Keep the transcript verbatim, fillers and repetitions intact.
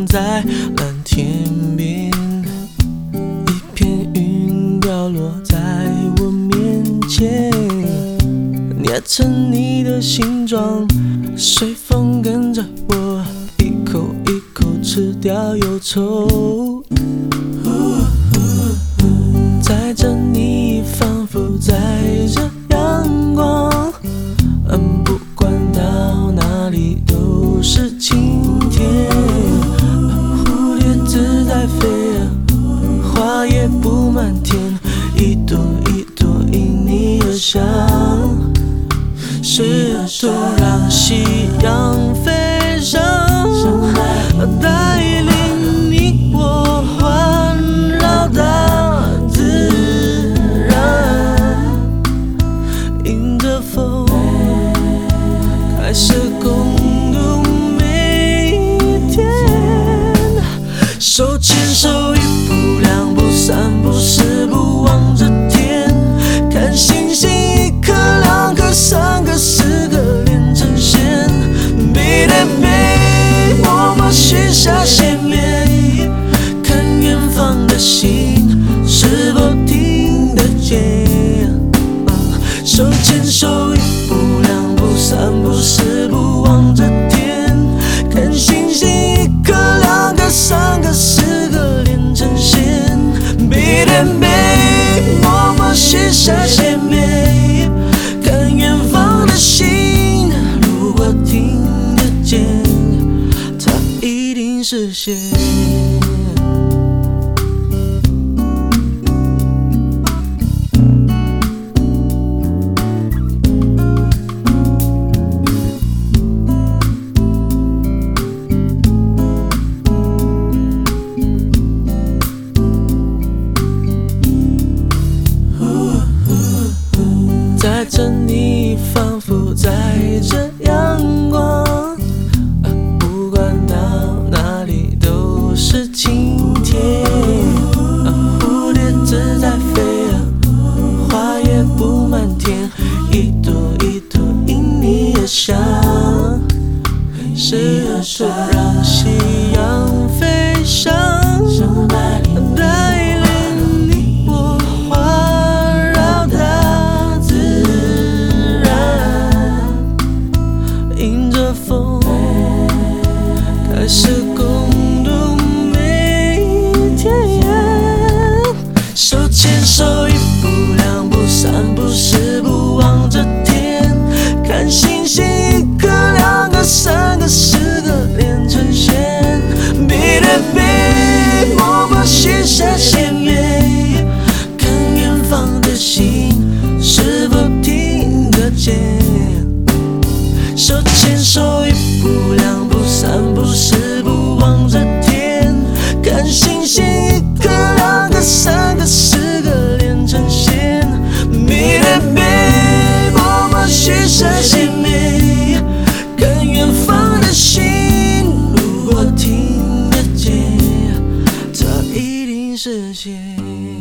放在蓝天边，一片云掉落在我面前，捏成你的形状，随风跟着我，一口一口吃掉忧愁。载着你，仿佛载着阳光，嗯，不管到哪里都是晴天。蝴蝶自在飞，花也布满天，一朵一朵因你而香。是多让夕阳飞上，带领你我环绕大自然，迎着风，开始共度每一天。手牵手，一步两步三步四步望着天，看星星，一颗两颗三个四个连成线，背对背，我们许下心愿，看远方的星是否听得见。手牵手，一步两步三步四步望着天，看星星，一颗两颗三个四个连成线，背对背，我们许下心愿，看远方的星如果听得见，它一定实现。载着你，仿佛载着阳光，不管到哪里都是晴天。蝴蝶自在飞，花也布满天，一朵一朵因你而香。是多让夕阳飞上，带领你我环绕大自然，迎着风，开始共度每一天。手牵手，一步两步三步四步望着天，看星星，一颗两个三个四个连成线，背对背，我们许下心愿，看远方的星是否听得见。手牵手，一步两步三步四步望着天，看星星，一颗两个三个四个连成线，背对背，我们许下心愿，看远方的星如果听得见，它一定实现。